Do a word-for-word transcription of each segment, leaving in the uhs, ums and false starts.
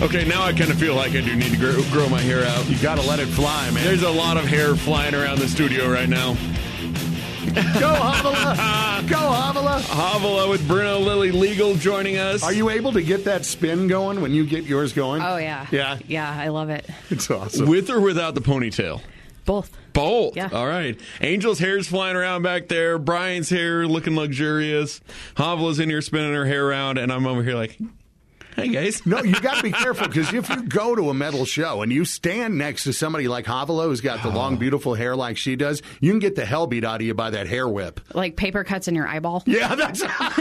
Okay, now I kind of feel like I do need to grow, grow my hair out. You got to let it fly, man. There's a lot of hair flying around the studio right now. Go, Havala! Go, Havala! Havala with Bruno Lilly Legal joining us. Are you able to get that spin going when you get yours going? Oh, yeah. Yeah? Yeah, I love it. It's awesome. With or without the ponytail? Both. Both. Yeah. All right. Angel's hair's flying around back there. Brian's hair looking luxurious. Havala's in here spinning her hair around, and I'm over here like, hey, guys. No, you got to be careful, because if you go to a metal show and you stand next to somebody like Havala, who's got the long, beautiful hair like she does, you can get the hell beat out of you by that hair whip. Like paper cuts in your eyeball. Yeah, that's...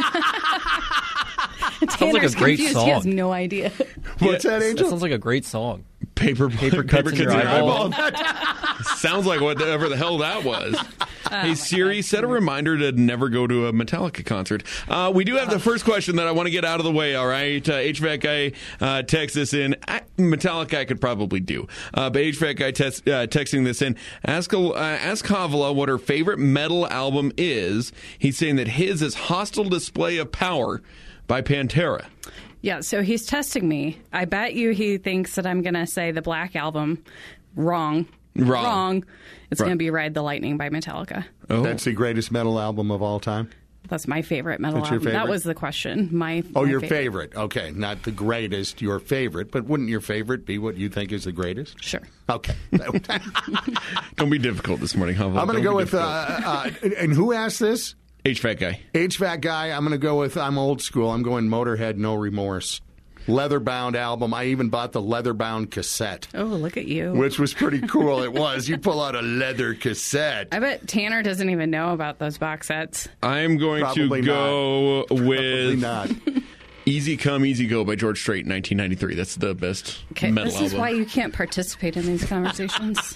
Sounds like a great confused. song. He has no idea. What's that, Angel? That sounds like a great song. Paper, Paper cuts in your eyeball. Sounds like whatever the hell that was. Hey, Siri, set a reminder to never go to a Metallica concert. Uh, we do have the first question that I want to get out of the way, all right? Uh, H V A C guy uh, texts this in. I, Metallica I could probably do. Uh, but H V A C guy tes- uh, texting this in. Ask, uh, ask Havala what her favorite metal album is. He's saying that his is Hostile Display of Power by Pantera. Yeah, so he's testing me. I bet you he thinks that I'm going to say the Black Album. Wrong. Wrong. Wrong. It's Right. going to be Ride the Lightning by Metallica. Oh. That's the greatest metal album of all time? That's my favorite metal That's your album. That favorite? was the question. My Oh, my your favorite. Okay, not the greatest, your favorite. But wouldn't your favorite be what you think is the greatest? Sure. Okay. Don't be difficult this morning, Havala. I'm going to Don't go be with, uh, uh, and who asked this? H V A C guy. H V A C guy. I'm going to go with, I'm old school. I'm going Motorhead, No Remorse. Leather-bound album. I even bought the leather-bound cassette, Oh, look at you. which was pretty cool. It was. You pull out a leather cassette. I bet Tanner doesn't even know about those box sets. I'm going Probably to go Probably with not. Easy Come, Easy Go by George Strait in nineteen ninety-three. That's the best Okay, metal this album. is why you can't participate in these conversations.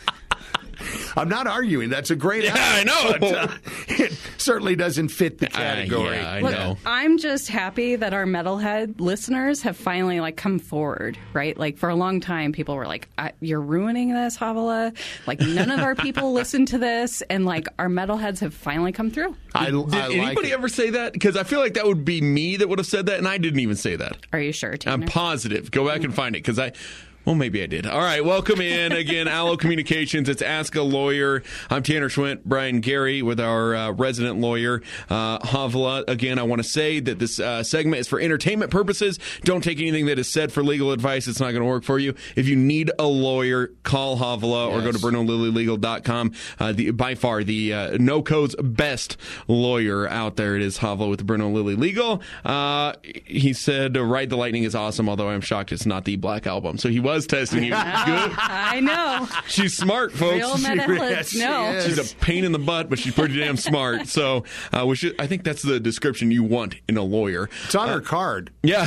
I'm not arguing. That's a great Yeah, album. I know. But, uh, it certainly doesn't fit the category. Uh, yeah, I Look, know. I'm just happy that our metalhead listeners have finally like come forward, right? Like for a long time, people were like, I, "You're ruining this, Havala." Like none of our people listen to this, and like our metalheads have finally come through. I, Did I like anybody it. ever say that? Because I feel like that would be me that would have said that, and I didn't even say that. Are you sure, Tanner? I'm positive. Go back and find it, because I... Well, maybe I did. All right, welcome in again, Allo Communications. It's Ask a Lawyer. I'm Tanner Schwint, Brian Gary with our uh, resident lawyer, uh, Havala. Again, I want to say that this uh, segment is for entertainment purposes. Don't take anything that is said for legal advice. It's not going to work for you. If you need a lawyer, call Havala or go to bruno lilly legal dot com. Uh, the, by far, the uh, no-code's best lawyer out there. It is Havala with Bruno Lilly Legal. Uh, he said, Ride the Lightning is awesome, although I'm shocked it's not the Black Album. So he was testing you. Good. I know. She's smart, folks. Real She- metalheads know. is. She's a pain in the butt, but she's pretty damn smart. So uh, we should, I think that's the description you want in a lawyer. It's on her card. Yeah.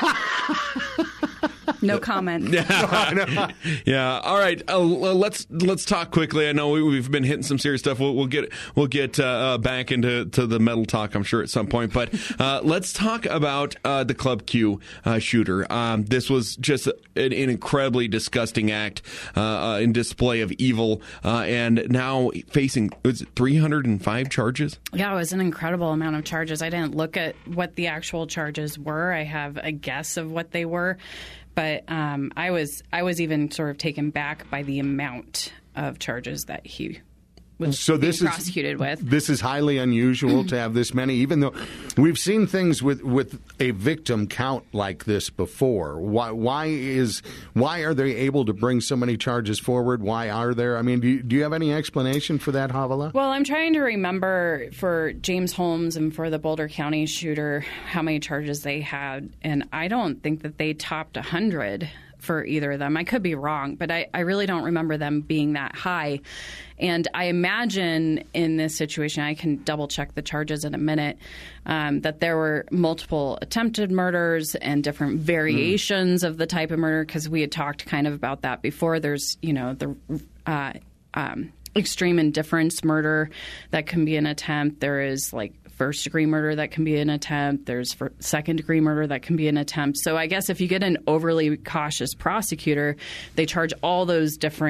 No comment. Yeah. All right. Uh, let's let's talk quickly. I know we, we've been hitting some serious stuff. We'll, we'll get we'll get uh, uh, back into to the metal talk, I'm sure, at some point. But uh, let's talk about uh, the Club Q uh, shooter. Um, this was just an, an incredibly disgusting act uh, uh, in display of evil, uh, and now facing was it three hundred five charges. Yeah, it was an incredible amount of charges. I didn't look at what the actual charges were. I have a guess of what they were. But um, I was I was even sort of taken back by the amount of charges that he was So this being is prosecuted with. This is highly unusual to have this many, even though we've seen things with, with a victim count like this before. Why why is why are they able to bring so many charges forward? Why are there? I mean, do you, do you have any explanation for that, Havala? Well, I'm trying to remember for James Holmes and for the Boulder County shooter how many charges they had, and I don't think that they topped one hundred for either of them. I could be wrong, but I, I really don't remember them being that high. And I imagine in this situation, I can double check the charges in a minute, um, that there were multiple attempted murders and different variations mm. of the type of murder, because we had talked kind of about that before. There's, you know, the uh, um, extreme indifference murder that can be an attempt. There is like first degree murder that can be an attempt. There's second degree murder that can be an attempt. So I guess if you get an overly cautious prosecutor, they charge all those different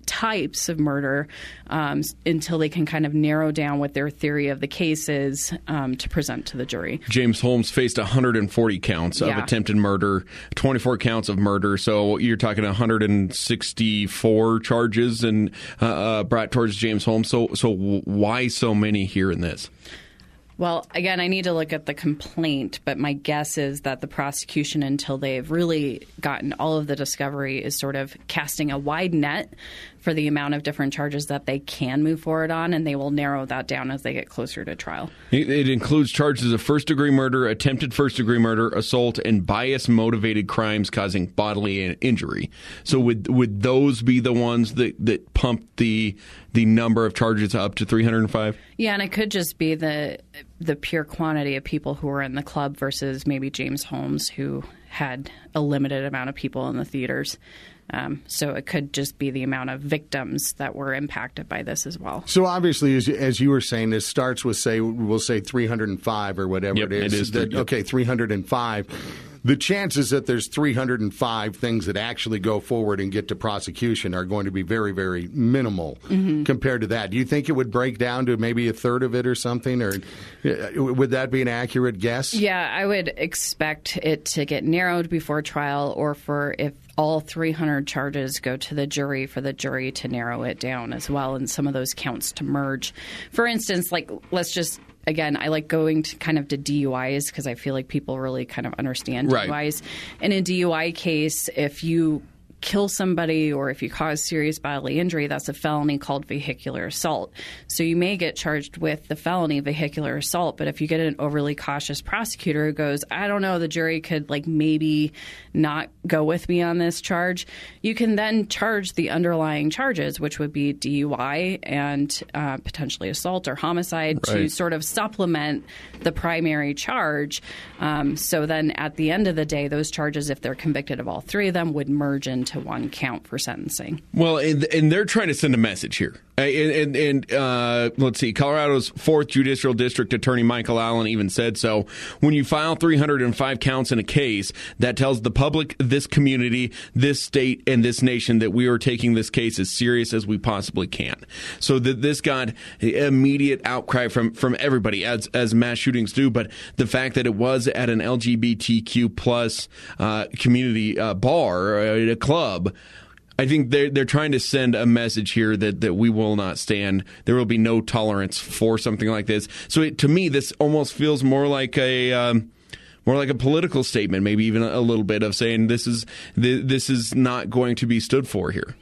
types of murder um, until they can kind of narrow down what their theory of the case is um, to present to the jury. James Holmes faced one hundred forty counts of Yeah. attempted murder, twenty-four counts of murder. So you're talking one hundred sixty-four charges and uh, uh, brought towards James Holmes. So, so why so many here in this? Well, again, I need to look at the complaint, but my guess is that the prosecution, until they've really gotten all of the discovery, is sort of casting a wide net for the amount of different charges that they can move forward on, and they will narrow that down as they get closer to trial. It, it includes charges of first-degree murder, attempted first-degree murder, assault, and bias-motivated crimes causing bodily injury. So would would those be the ones that, that pump the the number of charges up to three hundred five? Yeah, and it could just be the the pure quantity of people who were in the club versus maybe James Holmes, who had a limited amount of people in the theaters. Um, so it could just be the amount of victims that were impacted by this as well. So obviously, as, as you were saying, this starts with, say, we'll say three hundred five or whatever Yep, it is. it is that, yep. Okay, three hundred five. The chances that there's three hundred five things that actually go forward and get to prosecution are going to be very, very minimal mm-hmm. compared to that. Do you think it would break down to maybe a third of it or something? Or uh, would that be an accurate guess? Yeah, I would expect it to get narrowed before trial, or for if all three hundred charges go to the jury, for the jury to narrow it down as well, and some of those counts to merge. For instance, like, let's just Again, I like going to kind of to D U Is because I feel like people really kind of understand right. D U Is. In a D U I case, if you kill somebody or if you cause serious bodily injury, that's a felony called vehicular assault. So you may get charged with the felony vehicular assault, but if you get an overly cautious prosecutor who goes, I don't know, the jury could like maybe not go with me on this charge, you can then charge the underlying charges, which would be D U I and uh, potentially assault or homicide, right. to sort of supplement the primary charge. Um, so then at the end of the day, those charges, if they're convicted of all three of them, would merge into to one count for sentencing. Well, and, and they're trying to send a message here. And, and, and uh, let's see, Colorado's fourth Judicial District Attorney Michael Allen even said so. When you file three hundred five counts in a case, that tells the public, this community, this state, and this nation that we are taking this case as serious as we possibly can. So that this got immediate outcry from, from everybody, as as mass shootings do. But the fact that it was at an L G B T Q plus uh, community uh, bar, uh, a club, I think they're, they're trying to send a message here that, that we will not stand. There will be no tolerance for something like this. So it, to me, this almost feels more like a um, more like a political statement, maybe even a little bit of saying this is this is not going to be stood for here.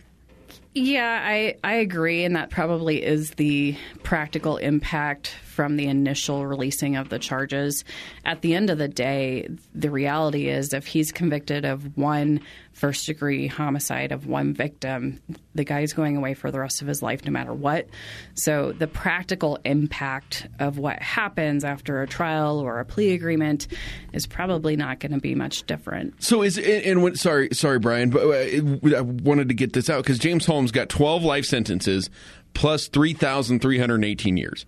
Yeah, I, I agree, and that probably is the practical impact from the initial releasing of the charges. At the end of the day, the reality is if he's convicted of one first-degree homicide of one victim, the guy's going away for the rest of his life no matter what. So the practical impact of what happens after a trial or a plea agreement is probably not going to be much different. So is and, and when, sorry, sorry, Brian, but I wanted to get this out because James Holmes got twelve life sentences plus three thousand three hundred eighteen years.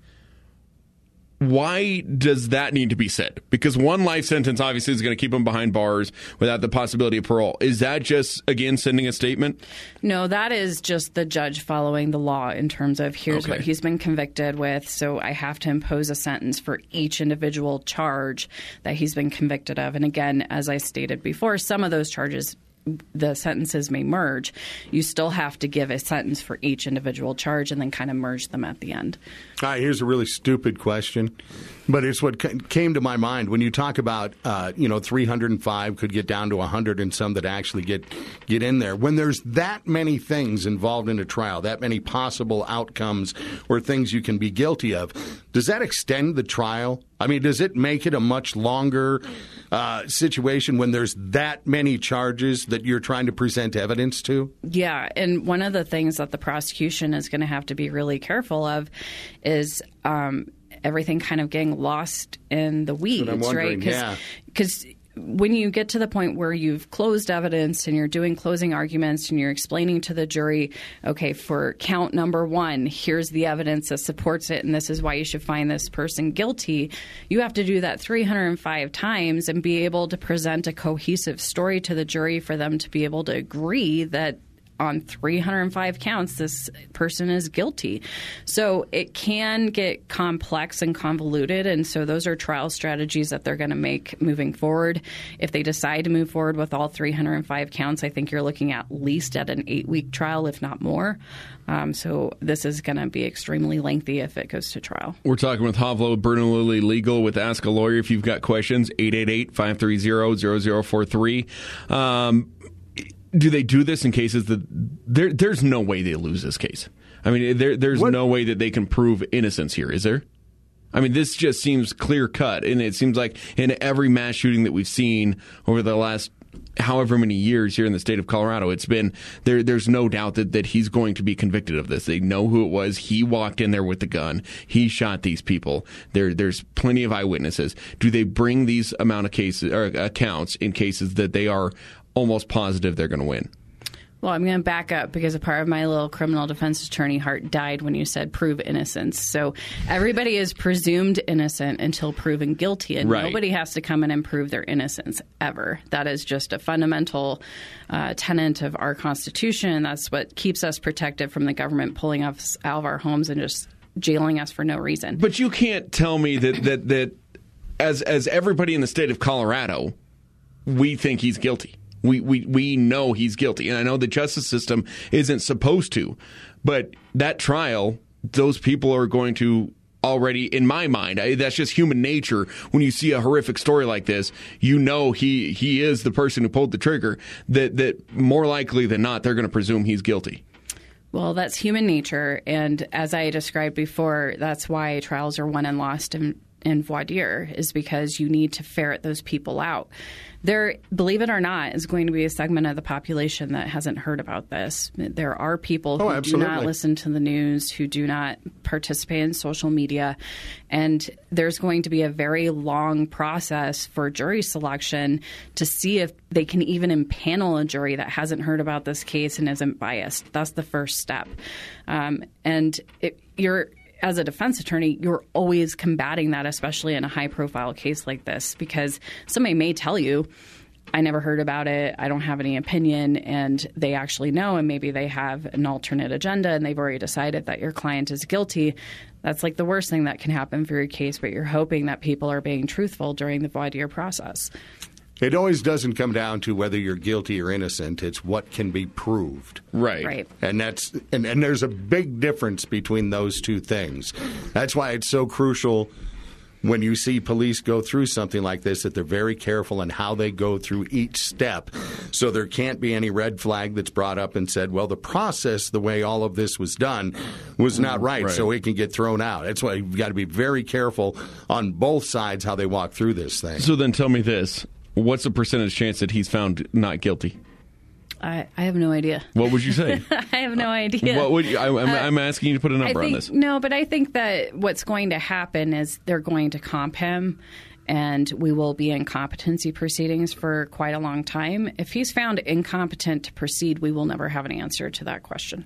Why does that need to be said? Because one life sentence obviously is going to keep him behind bars without the possibility of parole. Is that just, again, sending a statement? No, that is just the judge following the law in terms of here's okay. what he's been convicted with, so I have to impose a sentence for each individual charge that he's been convicted of. And again, as I stated before, some of those charges, the sentences may merge. You still have to give a sentence for each individual charge and then kind of merge them at the end. All right, here's a really stupid question, but it's what came to my mind when you talk about, uh, you know, three hundred five could get down to one hundred and some that actually get get in there. When there's that many things involved in a trial, that many possible outcomes or things you can be guilty of, does that extend the trial? I mean, does it make it a much longer uh, situation when there's that many charges that you're trying to present evidence to? Yeah, and one of the things that the prosecution is going to have to be really careful of is um, everything kind of getting lost in the weeds, right? Because yeah. when you get to the point where you've closed evidence and you're doing closing arguments and you're explaining to the jury, okay, for count number one, here's the evidence that supports it and this is why you should find this person guilty, you have to do that three hundred five times and be able to present a cohesive story to the jury for them to be able to agree that on three hundred five counts, this person is guilty. So it can get complex and convoluted, and so those are trial strategies that they're going to make moving forward. If they decide to move forward with all three hundred five counts, I think you're looking at least at an eight-week trial, if not more. Um, so this is going to be extremely lengthy if it goes to trial. We're talking with Hovlo Bruno Lilly Legal with Ask a Lawyer. If you've got questions, eight eight eight, five three zero, zero zero four three. Um, do they do this in cases that there, there's no way they lose this case? I mean, there, there's what? no way that they can prove innocence here, is there? I mean, this just seems clear cut, and it seems like in every mass shooting that we've seen over the last however many years here in the state of Colorado, it's been there. There's no doubt that, that he's going to be convicted of this. They know who it was. He walked in there with the gun. He shot these people. There, there's plenty of eyewitnesses. Do they bring these amount of cases or accounts in cases that they are almost positive they're going to win? Well, I'm going to back up because a part of my little criminal defense attorney heart died when you said prove innocence. So everybody is presumed innocent until proven guilty, and right. nobody has to come in and prove their innocence ever. That is just a fundamental uh, tenet of our Constitution. That's what keeps us protected from the government pulling us out of our homes and just jailing us for no reason. But you can't tell me that that, that as as everybody in the state of Colorado, we think he's guilty. We, we we know he's guilty. And I know the justice system isn't supposed to. But that trial, those people are going to already, in my mind, I, that's just human nature. When you see a horrific story like this, you know he, he is the person who pulled the trigger, that, that more likely than not, they're going to presume he's guilty. Well, that's human nature. And as I described before, that's why trials are won and lost in, in voir dire, is because you need to ferret those people out. There, believe it or not, is going to be a segment of the population that hasn't heard about this. There are people who oh, do not listen to the news, who do not participate in social media, and there's going to be a very long process for jury selection to see if they can even impanel a jury that hasn't heard about this case and isn't biased. That's the first step. Um, and it, you're as a defense attorney, you're always combating that, especially in a high-profile case like this, because somebody may tell you, I never heard about it, I don't have any opinion, and they actually know, and maybe they have an alternate agenda, and they've already decided that your client is guilty. That's like the worst thing that can happen for your case, but you're hoping that people are being truthful during the voir dire process. It always doesn't come down to whether you're guilty or innocent. It's what can be proved. Right. Right. And that's and, and there's a big difference between those two things. That's why it's so crucial when you see police go through something like this that they're very careful in how they go through each step. So there can't be any red flag that's brought up and said, well, the process, the way all of this was done, was not right, right. so it can get thrown out. That's why you've got to be very careful on both sides how they walk through this thing. So then tell me this. What's the percentage chance that he's found not guilty? I, I have no idea. What would you say? I have no idea. What would you, I, I'm, uh, I'm asking you to put a number think, on this. No, but I think that what's going to happen is they're going to comp him, and we will be in competency proceedings for quite a long time. If he's found incompetent to proceed, we will never have an answer to that question.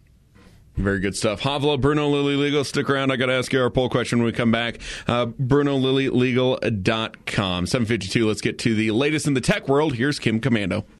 Very good stuff. Hovlo, Bruno Lilly Legal. Stick around. I got to ask you our poll question when we come back. Uh, Bruno Lilly Legal dot com. seven fifty-two. Let's get to the latest in the tech world. Here's Kim Komando.